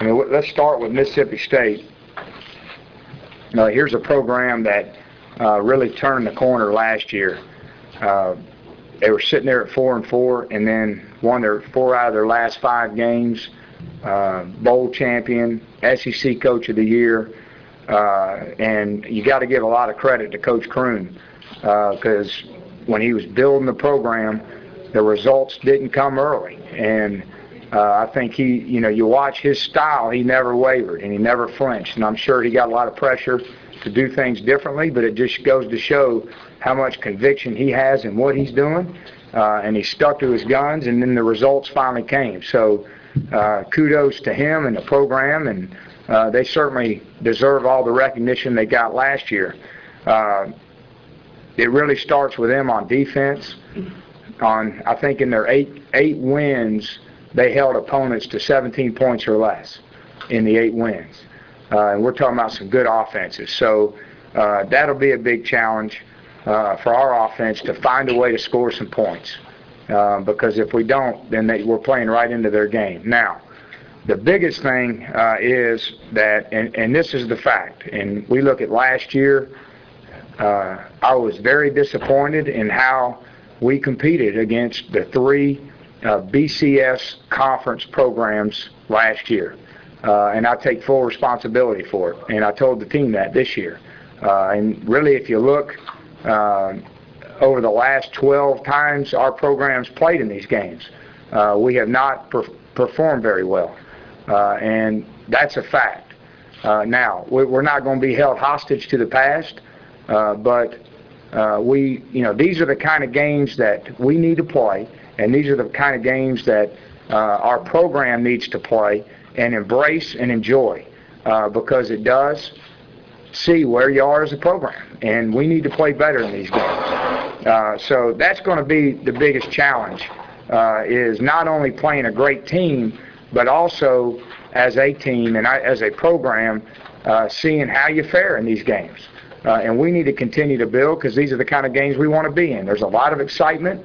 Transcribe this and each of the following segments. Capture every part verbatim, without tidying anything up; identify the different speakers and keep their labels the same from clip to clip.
Speaker 1: I mean, let's start with Mississippi State. Uh, here's a program that uh, really turned the corner last year. Uh, they were sitting there at four and four, and then won their four out of their last five games. Uh, bowl champion, S E C Coach of the Year, uh, and you got to give a lot of credit to Coach Croom because uh, when he was building the program, the results didn't come early, and uh, I think he, you know, you watch his style, he never wavered and he never flinched, and I'm sure he got a lot of pressure to do things differently, but it just goes to show how much conviction he has in what he's doing, uh, and he stuck to his guns, and then the results finally came. So uh, kudos to him and the program, and uh, they certainly deserve all the recognition they got last year. Uh, it really starts with them on defense. On, I think in their eight eight wins, they held opponents to seventeen points or less in the eight wins. Uh, and we're talking about some good offenses. So uh, that'll be a big challenge uh, for our offense to find a way to score some points. Uh, because if we don't, then they, we're playing right into their game. Now, the biggest thing uh, is that, and, and this is the fact, and we look at last year, uh, I was very disappointed in how we competed against the three uh, B C S conference programs last year. Uh, and I take full responsibility for it. And I told the team that this year. Uh, and really, if you look uh, over the last twelve times our programs played in these games, uh, we have not per performed very well. Uh, and that's a fact. Uh, now, we're not going to be held hostage to the past, uh, but uh, we, you know, these are the kind of games that we need to play, and these are the kind of games that uh, our program needs to play and embrace and enjoy, uh, because it does see where you are as a program, and we need to play better in these games. Uh, so that's going to be the biggest challenge, uh, is not only playing a great team, but also as a team and I, as a program, uh, seeing how you fare in these games. Uh, and we need to continue to build because these are the kind of games we want to be in. There's a lot of excitement.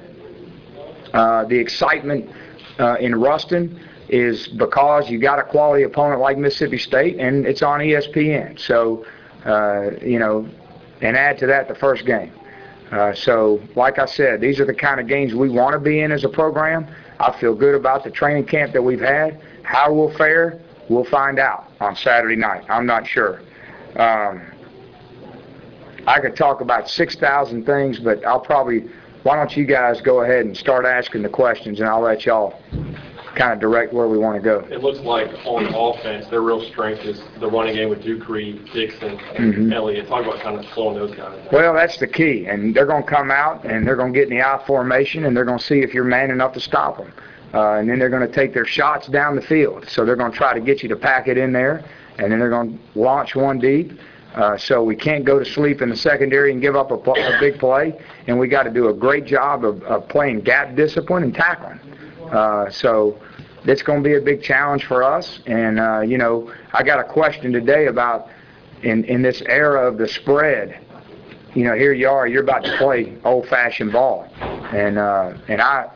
Speaker 1: Uh, the excitement uh, in Ruston is because you got a quality opponent like Mississippi State, and it's on E S P N. So, uh, you know, and add to that the first game. Uh, so, like I said, these are the kind of games we want to be in as a program. I feel good about the training camp that we've had. How we'll fare, we'll find out on Saturday night. I'm not sure. Um, I could talk about six thousand things, but I'll probably, why don't you guys go ahead and start asking the questions, and I'll let y'all kind of direct where we want to go.
Speaker 2: It looks like on offense, their real strength is the running game with Dupree, Dixon, and mm-hmm. Elliott. Talk about kind of slowing those guys down.
Speaker 1: Well, that's the key, and they're going to come out, and they're going to get in the I formation, and they're going to see if you're man enough to stop them. Uh, and then they're going to take their shots down the field. So they're going to try to get you to pack it in there, and then they're going to launch one deep. Uh, so we can't go to sleep in the secondary and give up a, a big play, and we got to do a great job of, of playing gap discipline and tackling. Uh, so it's going to be a big challenge for us. And, uh, you know, I got a question today about in, in this era of the spread, you know, here you are, you're about to play old-fashioned ball. And, uh, and I,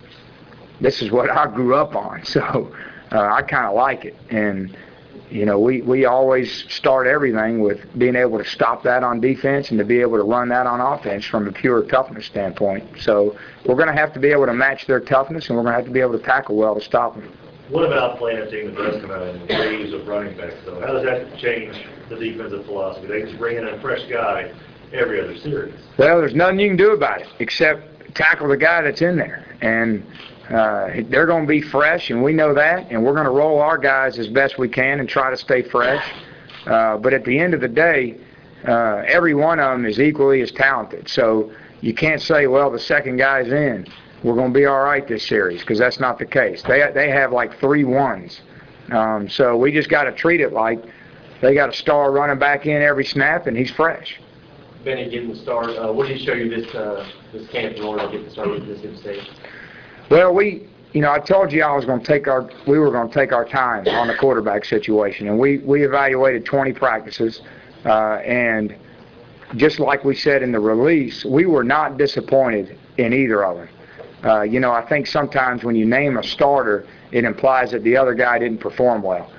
Speaker 1: this is what I grew up on, so uh, I kind of like it. And, you know, we, we always start everything with being able to stop that on defense and to be able to run that on offense from a pure toughness standpoint. So we're going to have to be able to match their toughness, and we're going to have to be able to tackle well to stop them.
Speaker 3: What about playing a team that does come out in waves of running backs, though? How does that change the defensive philosophy? They just bring in a fresh guy every other series.
Speaker 1: Well, there's nothing you can do about it except tackle the guy that's in there. And Uh, they're going to be fresh, and we know that, and we're going to roll our guys as best we can and try to stay fresh. Uh, but at the end of the day, uh, every one of them is equally as talented. So you can't say, well, the second guy's in, we're going to be all right this series, because that's not the case. They, they have like three ones. Um, so we just got to treat it like they got a star running back in every snap, and he's fresh.
Speaker 2: Benny, getting the start, uh, what did he show you this, uh, this camp in order to get the start with Mississippi State?
Speaker 1: Well, we, you know, I told you I was going to take our, we were going to take our time on the quarterback situation, and we, we evaluated twenty practices, uh, and just like we said in the release, we were not disappointed in either of them. Uh, you know, I think sometimes when you name a starter, it implies that the other guy didn't perform well,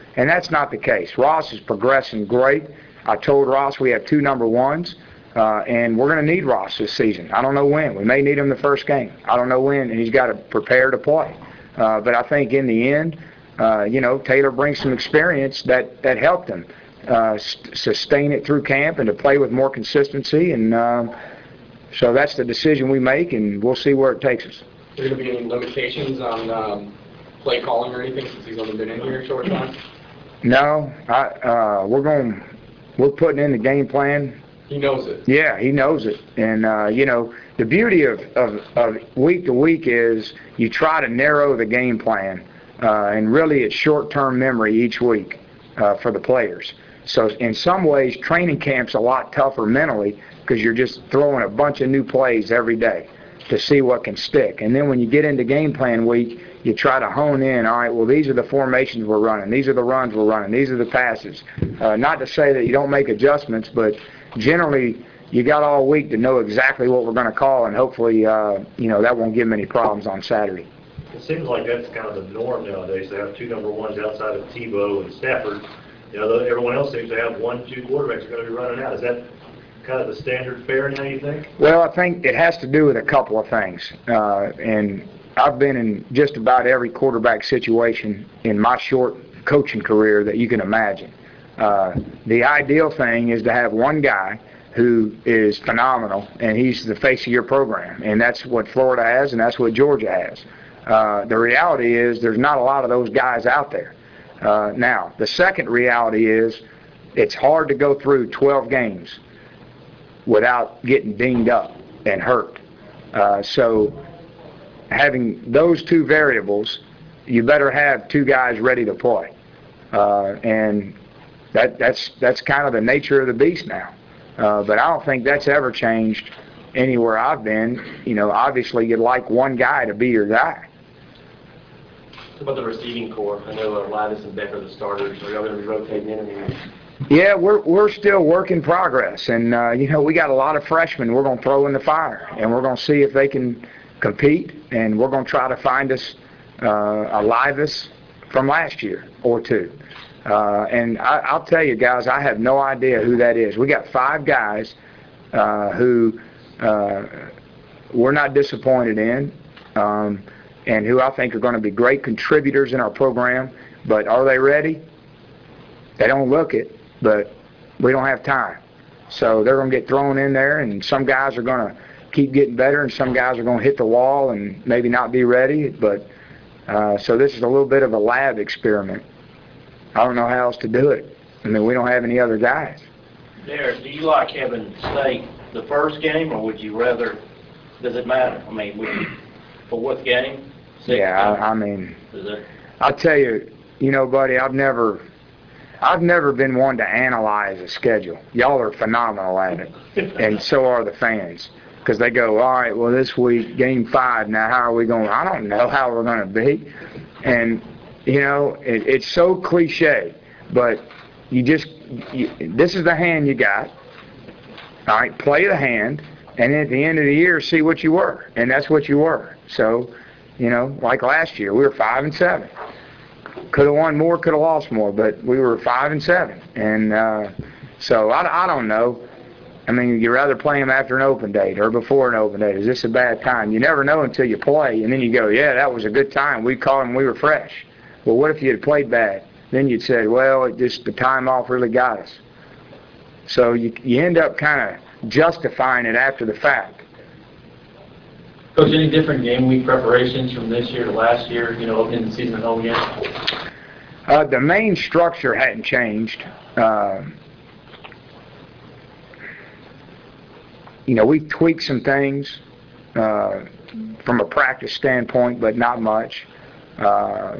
Speaker 1: And that's not the case. Ross is progressing great. I told Ross we have two number ones, uh, and we're going to need Ross this season. I don't know when. We may need him the first game. I don't know when, and he's got to prepare to play. Uh, but I think in the end, uh, you know, Taylor brings some experience that, that helped him uh, sustain it through camp and to play with more consistency. And um, so that's the decision we make, and we'll see where it takes us.
Speaker 4: Are there going to be any limitations on um, play calling or anything since he's only been in here a short time?
Speaker 1: No, I, uh, we're going. We're putting in the game plan.
Speaker 4: He knows it.
Speaker 1: Yeah, he knows it, and uh, you know the beauty of, of of week to week is you try to narrow the game plan, uh, and really it's short-term memory each week uh, for the players. So in some ways, training camp's a lot tougher mentally because you're just throwing a bunch of new plays every day to see what can stick. And then when you get into game plan week, you try to hone in, all right, well, these are the formations we're running. These are the runs we're running. These are the passes. Uh, not to say that you don't make adjustments, but generally you got all week to know exactly what we're going to call, and hopefully, uh, you know, that won't give them any problems on Saturday.
Speaker 3: It seems like that's kind of the norm nowadays, to have two number ones outside of Tebow and Stafford. You know, everyone else seems to have one, two quarterbacks are going to be running out. Is that kind of the standard fare now, you think?
Speaker 1: Well, I think it has to do with a couple of things. Uh, and I've been in just about every quarterback situation in my short coaching career that you can imagine. Uh, the ideal thing is to have one guy who is phenomenal, and he's the face of your program. And that's what Florida has, and that's what Georgia has. Uh, the reality is there's not a lot of those guys out there. Uh, now, the second reality is it's hard to go through twelve games without getting dinged up and hurt. Uh, so having those two variables, you better have two guys ready to play. Uh, and that, that's, that's kind of the nature of the beast now. Uh, but I don't think that's ever changed anywhere I've been. You know, obviously you'd like one guy to be your guy.
Speaker 2: What about the receiving core? I know uh, Lavis and Beck are the starters. Are y'all going to be rotating in? And
Speaker 1: Yeah, we're we're still work in progress, and uh, you know we got a lot of freshmen we're going to throw in the fire, and we're going to see if they can compete, and we're going to try to find us uh, a Lavis from last year or two. Uh, and I, I'll tell you guys, I have no idea who that is. We got five guys uh, who uh, we're not disappointed in, um, and who I think are going to be great contributors in our program. But are they ready? They don't look it, but we don't have time. So they're going to get thrown in there, and some guys are going to keep getting better, and some guys are going to hit the wall and maybe not be ready. But uh, so this is a little bit of a lab experiment. I don't know how else to do it. I mean, we don't have any other guys.
Speaker 5: Derek, do you like having State the first game, or would you rather, does it matter? I mean, would you, for what game? Sixth
Speaker 1: Yeah,
Speaker 5: game?
Speaker 1: I, I mean,
Speaker 5: Is it?
Speaker 1: I'll tell you, you know, buddy, I've never, I've never been one to analyze a schedule. Y'all are phenomenal at it, and so are the fans, because they go, all right, well, this week, game five, now how are we going? I don't know how we're going to be, and you know, it, it's so cliche, but you just, you, this is the hand you got. All right, play the hand, and then at the end of the year, see what you were, and that's what you were. So, you know, like last year, we were five and seven. Could have won more, could have lost more, but we were five and seven, and uh, so I, I don't know. I mean, you'd rather play them after an open date or before an open date. Is this a bad time? You never know until you play, and then you go, yeah, that was a good time. We called them, we were fresh. Well, what if you had played bad? Then you'd say, well, it just the time off really got us. So you you end up kind of justifying it after the fact.
Speaker 2: Coach, any different game week preparations from this year to last year, you know, opening the season at home again?
Speaker 1: Uh, the main structure hadn't changed. Uh, you know, we've tweaked some things uh, from a practice standpoint, but not much. Uh,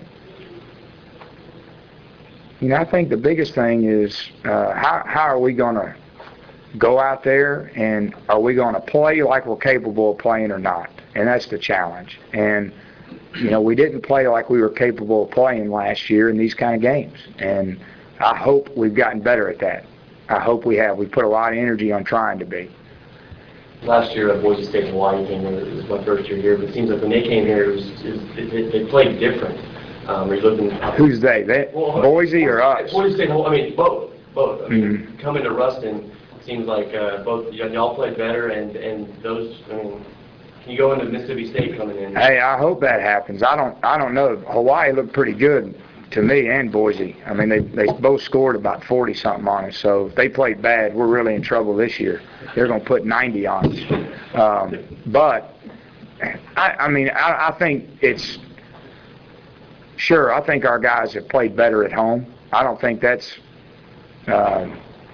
Speaker 1: You know, I think the biggest thing is uh, how, how are we going to go out there, and are we going to play like we're capable of playing or not? And that's the challenge. And, you know, we didn't play like we were capable of playing last year in these kind of games. And I hope we've gotten better at that. I hope we have. We put a lot of energy on trying to be.
Speaker 2: Last year at Boise State and Hawaii came here. It was my first year here, but it seems like when they came here, it was, it, it, they played different. Um, are you looking?
Speaker 1: Who's they? They
Speaker 2: Well,
Speaker 1: Boise or us?
Speaker 2: What do you say? I mean, both. Both. I mean,
Speaker 1: Mhm.
Speaker 2: coming to Ruston seems like uh, both y- y'all played better, and and those. I mean, you go into Mississippi State coming in.
Speaker 1: Hey, I hope that happens. I don't. I don't know. Hawaii looked pretty good to me and Boise. I mean, they they both scored about forty something on us. So if they played bad, we're really in trouble this year. They're going to put ninety on us. Um, but I, I mean, I, I think it's sure. I think our guys have played better at home. I don't think that's. Um,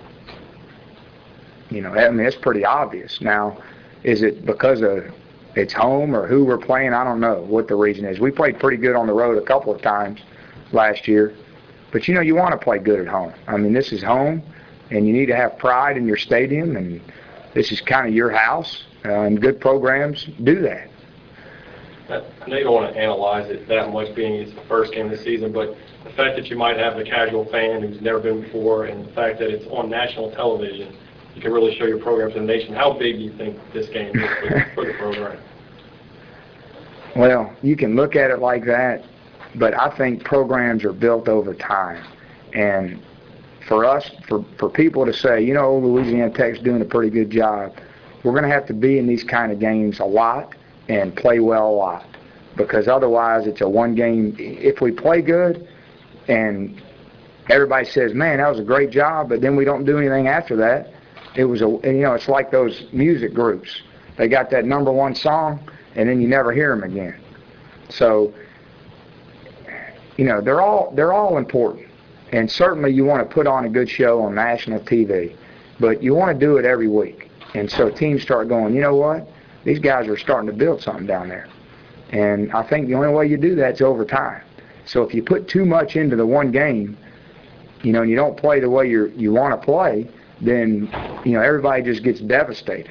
Speaker 1: you know, I mean, it's pretty obvious. Now, is it because of it's home or who we're playing? I don't know what the reason is. We played pretty good on the road a couple of times last year. But, you know, you want to play good at home. I mean, this is home, and you need to have pride in your stadium, and this is kind of your house, uh, and good programs do that.
Speaker 2: I know you don't want to analyze it that much, being it's the first game of the season, but the fact that you might have the casual fan who's never been before, and the fact that it's on national television, you can really show your program to the nation. How big do you think this game is for, for the program?
Speaker 1: Well, you can look at it like that, but I think programs are built over time. And for us, for, for people to say, you know, Louisiana Tech's doing a pretty good job, we're going to have to be in these kind of games a lot and play well a lot. Because otherwise it's a one game. If we play good and everybody says, man, that was a great job, but then we don't do anything after that, it was a, you know, it's like those music groups. They got that number one song, and then you never hear them again. So, you know, they're all they're all important, and certainly you want to put on a good show on national T V, but you want to do it every week. And so teams start going, you know what? These guys are starting to build something down there, and I think the only way you do that is over time. So if you put too much into the one game, you know, and you don't play the way you you want to play, then, you know, everybody just gets devastated.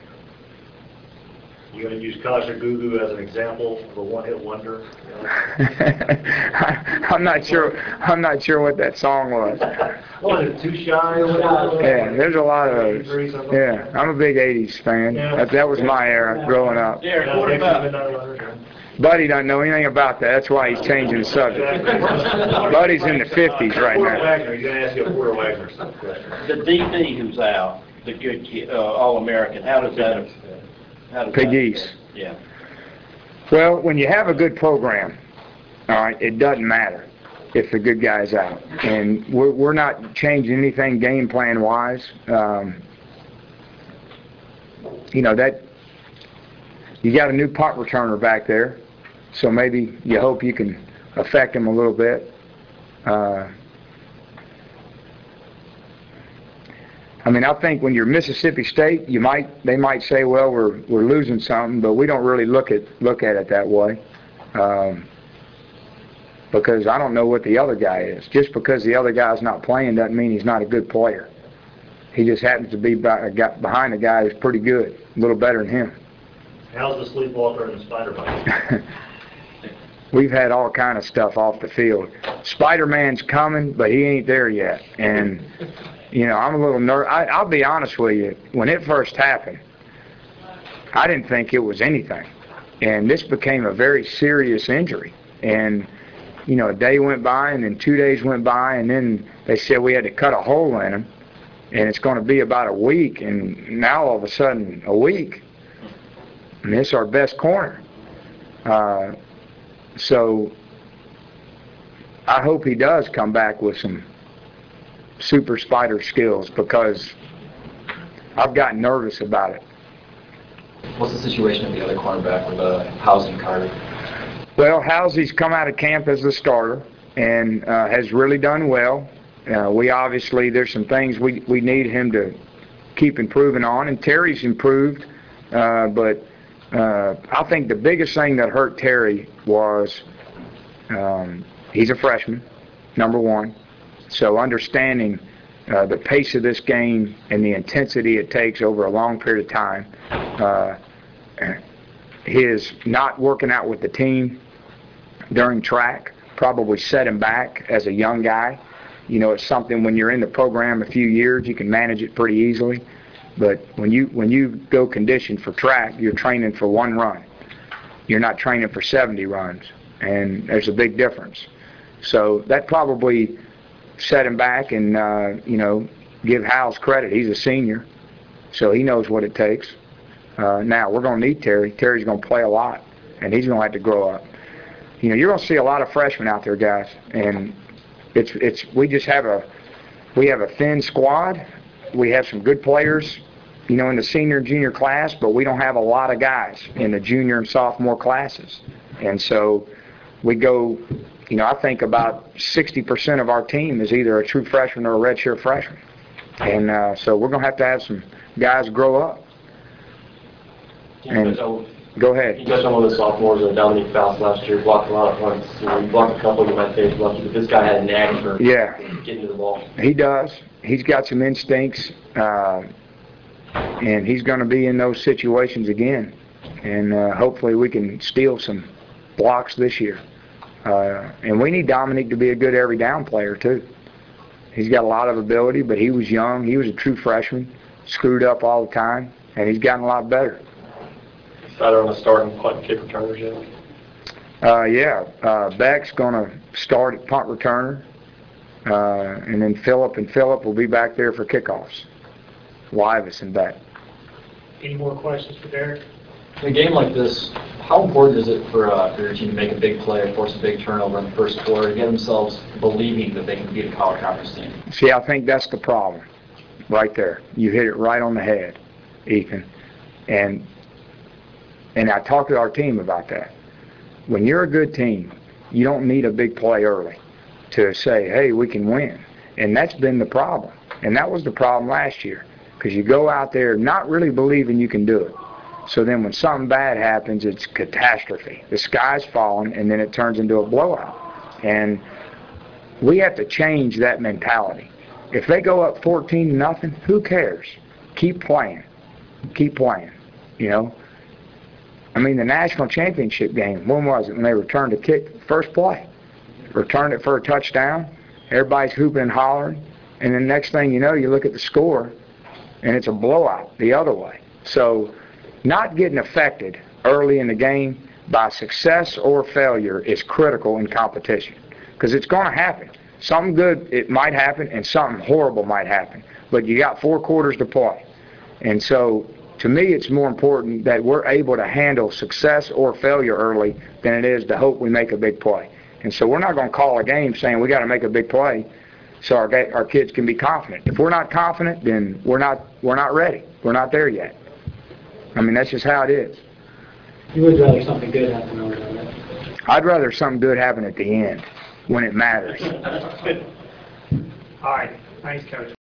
Speaker 3: You going to use Kajagoogoo as an example of a one-hit wonder? You know?
Speaker 1: I'm not sure. I'm not sure what that song was.
Speaker 3: What is it, Too Shy? or whatever?
Speaker 1: Yeah, there's a lot of those. Yeah, I'm a big eighties fan.
Speaker 3: Yeah.
Speaker 1: That, that was my era growing up.
Speaker 5: Derek,
Speaker 3: Yeah,
Speaker 5: what
Speaker 3: Dixie
Speaker 5: about,
Speaker 3: Midnight Runners, yeah.
Speaker 1: Buddy doesn't know anything about that. That's why he's changing the subject. Buddy's in the fifties right
Speaker 3: Porter
Speaker 1: now.
Speaker 3: Wagner, you're going to ask you a Porter Wagner question.
Speaker 5: the D D who's out, the good kid, uh, All-American, how does that, how does that?
Speaker 1: Pegues.
Speaker 5: Yeah.
Speaker 1: Well, when you have a good program, all right, it doesn't matter if the good guy's out. And we're, we're not changing anything game plan wise. Um, you know, that you got a new punt returner back there, so maybe you hope you can affect him a little bit. Uh, I mean, I think when you're Mississippi State, you might they might say, well, we're we're losing something, but we don't really look at look at it that way, um, because I don't know what the other guy is. Just because the other guy's not playing doesn't mean he's not a good player. He just happens to be by, behind a guy who's pretty good, a little better than him.
Speaker 3: How's the sleepwalker and the spider bite?
Speaker 1: We've had all kind of stuff off the field. Spider-Man's coming, but he ain't there yet, and. You know, I'm a little nervous. I'll be honest with you. When it first happened, I didn't think it was anything. And this became a very serious injury. And, you know, a day went by, and then two days went by, and then they said we had to cut a hole in him. And it's going to be about a week. And now, all of a sudden, a week. And it's our best corner. Uh, so I hope he does come back with some super spider skills, because I've gotten nervous about it.
Speaker 4: What's the situation of the other cornerback with uh, Housing Carter?
Speaker 1: Well, Housie's come out of camp as the starter and uh, has really done well. Uh, we obviously, there's some things we, we need him to keep improving on, and Terry's improved, uh, but uh, I think the biggest thing that hurt Terry was um, he's a freshman, number one. So understanding uh, the pace of this game and the intensity it takes over a long period of time, uh, his not working out with the team during track probably set him back as a young guy. You know, it's something when you're in the program a few years, you can manage it pretty easily. But when you when you go conditioned for track, you're training for one run. You're not training for seventy runs. and there's a big difference. So that probably set him back, and uh, you know, give Howes credit. He's a senior, so he knows what it takes. Uh, now we're going to need Terry. Terry's going to play a lot, and he's going to have to grow up. You know, you're going to see a lot of freshmen out there, guys, and it's it's we just have a we have a thin squad. We have some good players, you know, in the senior and junior class, but we don't have a lot of guys in the junior and sophomore classes, and so we go. You know, I think about sixty percent of our team is either a true freshman or a redshirt freshman. And uh, so we're going to have to have some guys grow up. And go ahead.
Speaker 2: You touched on one of the sophomores, uh, Dominique Faust last year, blocked a lot of punts. You know, you blocked a couple, you might say he's lucky, but this guy had a knack for
Speaker 1: yeah.
Speaker 2: getting to the ball.
Speaker 1: He does. He's got some instincts, uh, and he's going to be in those situations again. And uh, hopefully we can steal some blocks this year. Uh, and we need Dominique to be a good every down player too. He's got a lot of ability, but he was young. He was a true freshman, screwed up all the time, and he's gotten a lot better.
Speaker 2: Decided on a starting punt and kick returners yet?
Speaker 1: Uh, yeah, uh, Beck's going to start at punt returner, uh, and then Phillip and Phillip will be back there for kickoffs. Livis and Beck.
Speaker 6: Any more questions for Derek?
Speaker 7: In a game like this, how important is it for, uh, for your team to make a big play, force a big turnover in the first quarter, to get themselves believing that they can beat a college conference team?
Speaker 1: See, I think that's the problem right there. You hit it right on the head, Ethan. And and I talked to our team about that. When you're a good team, you don't need a big play early to say, hey, we can win. And that's been the problem. And that was the problem last year, because you go out there not really believing you can do it. So then when something bad happens, it's catastrophe. The sky's falling, and then it turns into a blowout. And we have to change that mentality. If they go up fourteen to nothing, who cares? Keep playing. Keep playing, you know. I mean, the national championship game, when was it? When they returned a kick, first play. Returned it for a touchdown. Everybody's hooping and hollering. And then next thing you know, you look at the score, and it's a blowout the other way. So not getting affected early in the game by success or failure is critical in competition, because it's going to happen. Something good, it might happen, and something horrible might happen. But you got four quarters to play. And so, to me, it's more important that we're able to handle success or failure early than it is to hope we make a big play. And so we're not going to call a game saying we got to make a big play so our our kids can be confident. If we're not confident, then we're not we're not ready. We're not there yet. I mean, that's just how it is.
Speaker 6: You would rather something good happen over there.
Speaker 1: I'd rather something good happen at the end when it matters.
Speaker 6: All right. Thanks, Coach.